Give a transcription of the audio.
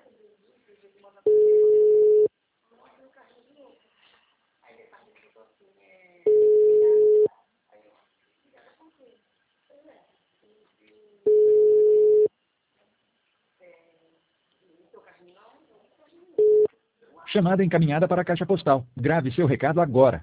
Chamada encaminhada para a caixa postal. Grave seu recado agora.